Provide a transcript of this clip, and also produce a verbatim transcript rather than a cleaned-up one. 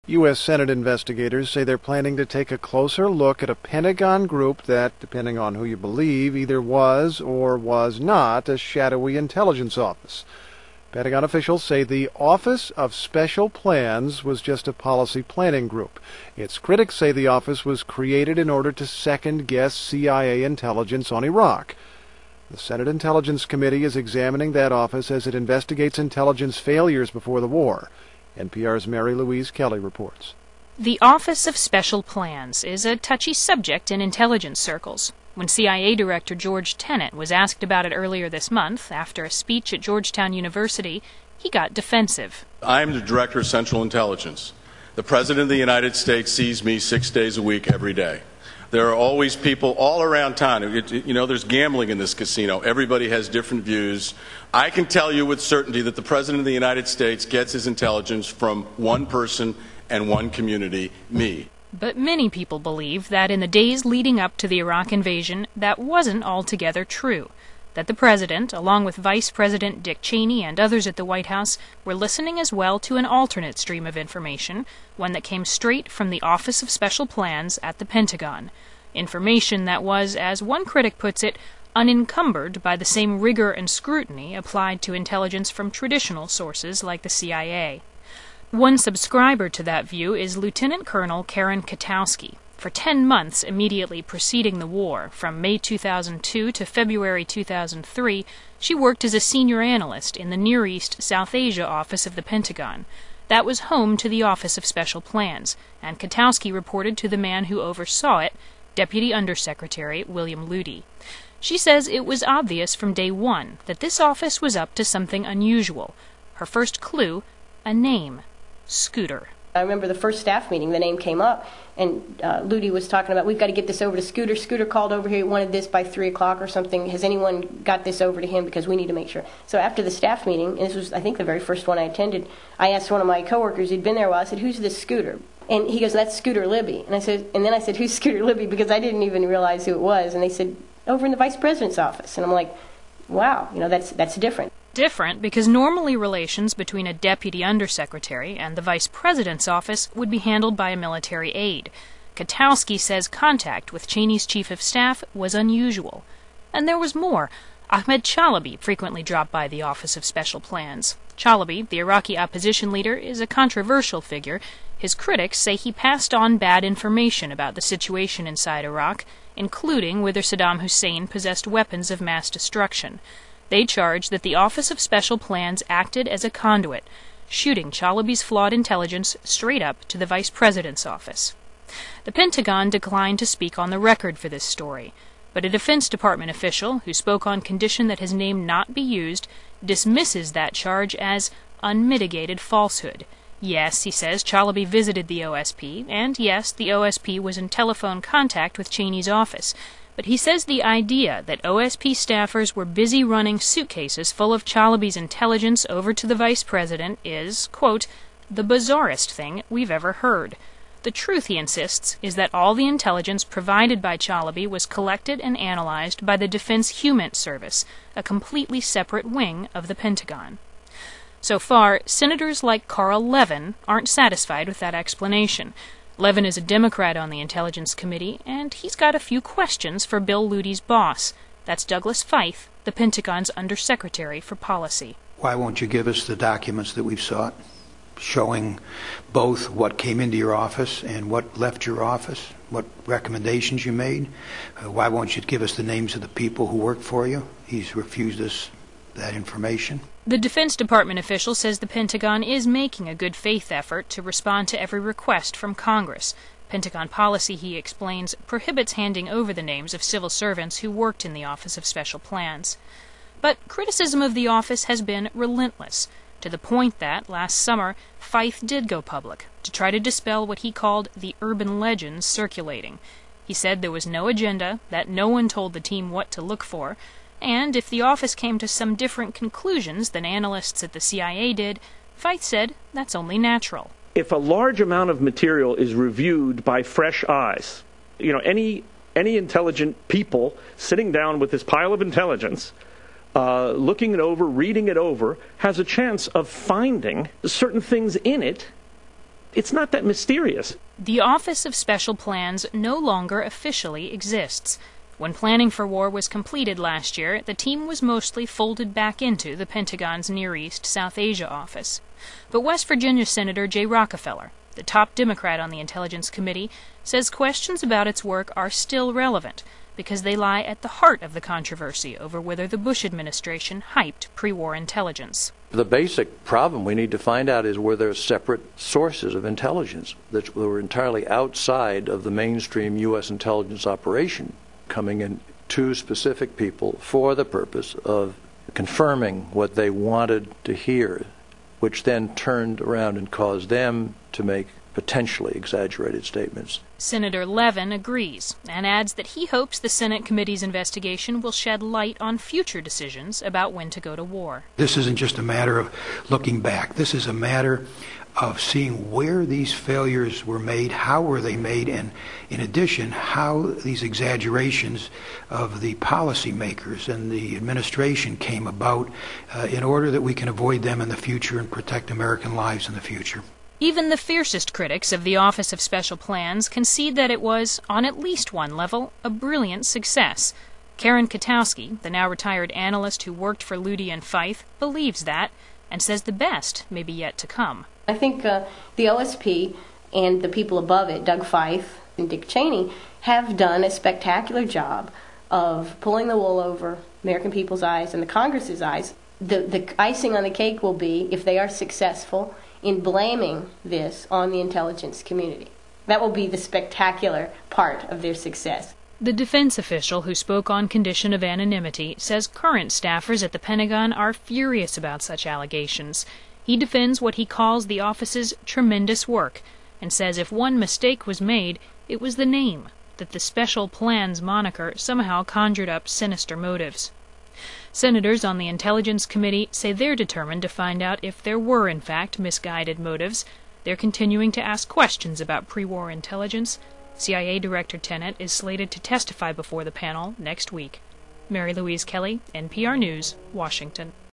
U S Senate investigators say they're planning to take a closer look at a Pentagon group that, depending on who you believe, either was or was not a shadowy intelligence office. Pentagon officials say the Office of Special Plans was just a policy planning group. Its critics say the office was created in order to second-guess C I A intelligence on Iraq. The Senate Intelligence Committee is examining that office as it investigates intelligence failures before the war. N P R's Mary Louise Kelly reports. The Office of Special Plans is a touchy subject in intelligence circles. When C I A Director George Tenet was asked about it earlier this month after a speech at Georgetown University, he got defensive. I'm the Director of Central Intelligence. The President of the United States sees me six days a week, every day. There are always people all around town. It, you know, there's gambling in this casino. Everybody has different views. I can tell you with certainty that the President of the United States gets his intelligence from one person and one community, me. But many people believe that in the days leading up to the Iraq invasion, that wasn't altogether true. That the President, along with Vice President Dick Cheney and others at the White House, were listening as well to an alternate stream of information, one that came straight from the Office of Special Plans at the Pentagon. Information that was, as one critic puts it, unencumbered by the same rigor and scrutiny applied to intelligence from traditional sources like the C I A. One subscriber to that view is Lieutenant Colonel Karen Katowski. For ten months immediately preceding the war, from May two thousand two to February two thousand three, she worked as a senior analyst in the Near East South Asia office of the Pentagon. That was home to the Office of Special Plans, and Katowski reported to the man who oversaw it, Deputy Undersecretary William Luty. She says it was obvious from day one that this office was up to something unusual. Her first clue, a name. Scooter. I remember the first staff meeting, the name came up, and uh, Luty was talking about, we've got to get this over to Scooter. Scooter called over here, he wanted this by three o'clock or something. Has anyone got this over to him? Because we need to make sure. So after the staff meeting, and this was, I think, the very first one I attended, I asked one of my coworkers, he'd been there a while, I said, who's this Scooter? And he goes, that's Scooter Libby. And I said, and then I said, who's Scooter Libby? Because I didn't even realize who it was. And they said, over in the Vice President's office. And I'm like, wow, you know, that's that's different. Different because normally relations between a deputy undersecretary and the vice president's office would be handled by a military aide. Katowski says contact with Cheney's chief of staff was unusual. And there was more. Ahmed Chalabi frequently dropped by the Office of Special Plans. Chalabi, the Iraqi opposition leader, is a controversial figure. His critics say he passed on bad information about the situation inside Iraq, including whether Saddam Hussein possessed weapons of mass destruction. They charge that the Office of Special Plans acted as a conduit, shooting Chalabi's flawed intelligence straight up to the Vice President's office. The Pentagon declined to speak on the record for this story, but a Defense Department official, who spoke on condition that his name not be used, dismisses that charge as unmitigated falsehood. Yes, he says, Chalabi visited the O S P, and yes, the O S P was in telephone contact with Cheney's office. But he says the idea that O S P staffers were busy running suitcases full of Chalabi's intelligence over to the vice president is, quote, the bizarrest thing we've ever heard. The truth, he insists, is that all the intelligence provided by Chalabi was collected and analyzed by the Defense Humant Service, a completely separate wing of the Pentagon. So far, senators like Carl Levin aren't satisfied with that explanation. Levin is a Democrat on the Intelligence Committee, and he's got a few questions for Bill Luty's boss. That's Douglas Feith, the Pentagon's Undersecretary for Policy. Why won't you give us the documents that we've sought, showing both what came into your office and what left your office, what recommendations you made? Uh, why won't you give us the names of the people who worked for you? He's refused us that information. The Defense Department official says the Pentagon is making a good faith effort to respond to every request from Congress. Pentagon policy, he explains, prohibits handing over the names of civil servants who worked in the Office of Special Plans. But criticism of the office has been relentless, to the point that, last summer, Feith did go public to try to dispel what he called the urban legends circulating. He said there was no agenda, that no one told the team what to look for, and if the office came to some different conclusions than analysts at the C I A did, Feith said that's only natural. If a large amount of material is reviewed by fresh eyes, you know, any any intelligent people sitting down with this pile of intelligence, uh, looking it over, reading it over, has a chance of finding certain things in it It's not that mysterious. The Office of Special Plans no longer officially exists. When planning for war was completed last year, the team was mostly folded back into the Pentagon's Near East South Asia office. But West Virginia Senator Jay Rockefeller, the top Democrat on the Intelligence Committee, says questions about its work are still relevant because they lie at the heart of the controversy over whether the Bush administration hyped pre-war intelligence. The basic problem we need to find out is were there separate sources of intelligence that were entirely outside of the mainstream U S intelligence operation, coming in to specific people for the purpose of confirming what they wanted to hear, which then turned around and caused them to make potentially exaggerated statements. Senator Levin agrees and adds that he hopes the Senate committee's investigation will shed light on future decisions about when to go to war. This isn't just a matter of looking back. This is a matter of seeing where these failures were made, how were they made, and in addition, how these exaggerations of the policymakers and the administration came about uh, in order that we can avoid them in the future and protect American lives in the future. Even the fiercest critics of the Office of Special Plans concede that it was, on at least one level, a brilliant success. Karen Katowski, the now retired analyst who worked for Lutey and Fife, believes that and says the best may be yet to come. I think uh, the O S P and the people above it, Doug Fife and Dick Cheney, have done a spectacular job of pulling the wool over American people's eyes and the Congress's eyes. The, the icing on the cake will be, if they are successful, in blaming this on the intelligence community. That will be the spectacular part of their success. The defense official who spoke on condition of anonymity says current staffers at the Pentagon are furious about such allegations. He defends what he calls the office's tremendous work and says if one mistake was made, it was the name, that the Special Plans moniker somehow conjured up sinister motives. Senators on the Intelligence Committee say they're determined to find out if there were, in fact, misguided motives. They're continuing to ask questions about pre-war intelligence. C I A Director Tenet is slated to testify before the panel next week. Mary Louise Kelly, N P R News, Washington.